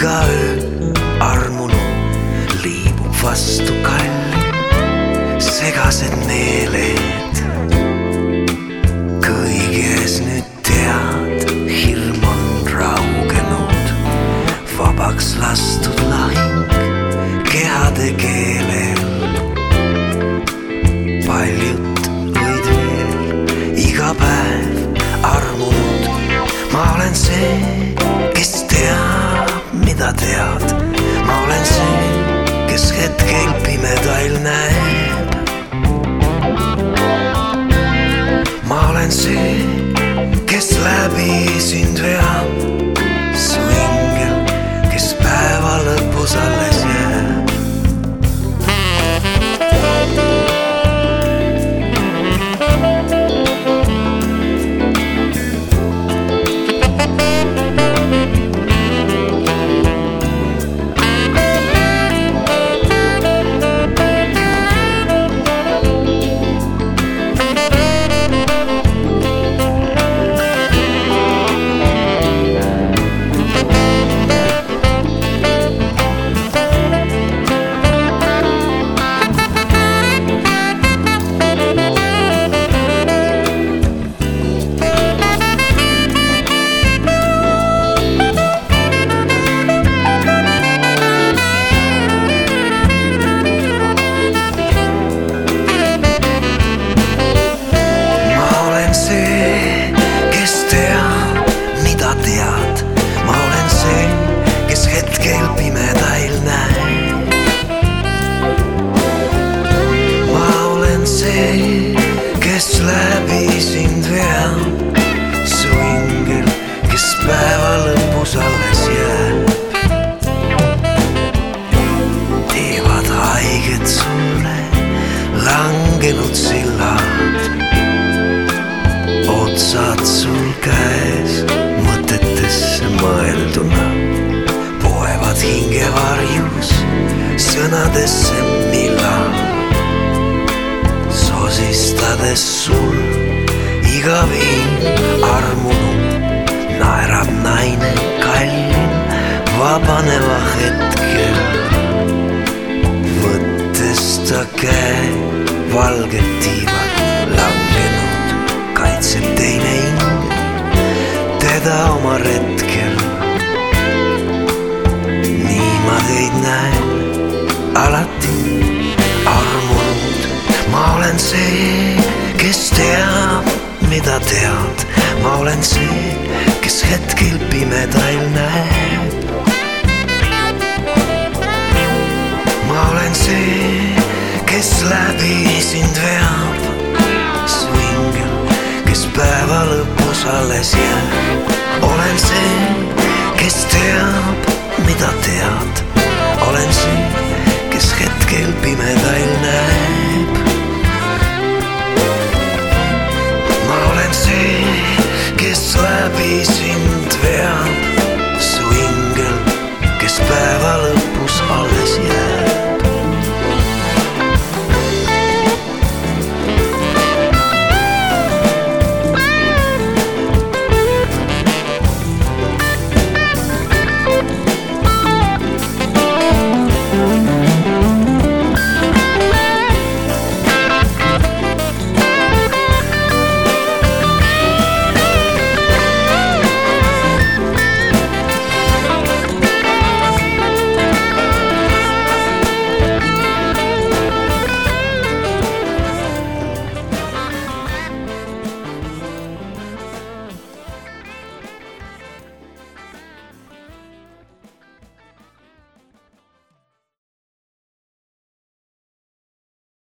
iga öö armunu liibub vastu kallim, segased meeled. Kõiges nüüd tead, hirm on raugenud, vabaks lastud lahing kehade keelel. Paljut võid veel iga päev armunud, ma olen see, kes teab, mida tead. Ma olen see, kes hetkel pimedail näeb. Ma olen see, kes läbi sind veab. Su ingel, kes päeva lõpus alles jääb. Ma olen see, kes hetkel pimedail näeb. Ma olen see, kes läbi sind veab. Su ingel, kes päeva lõpus alles jääb. Teevad haiget sulle langenud sillad, otsad sul käes mõtetesse mõelduna, poevad hingevarjus sõnadesse millal, sosistades sul iga viin armunu, naerab naine kallim vabaneva hetkel, võttes ta käe valged tiivad langenud, kaitseb teine ingel teda oma retkel. Nii ma teid näen alati armunud. Ma olen see, kes teab, mida tead. Ma olen see, kes hetkel pimedail näeb. Ma olen see, kes läbi sind veab. Su ingel, kes päeva lõpus alles jääb. Olen see,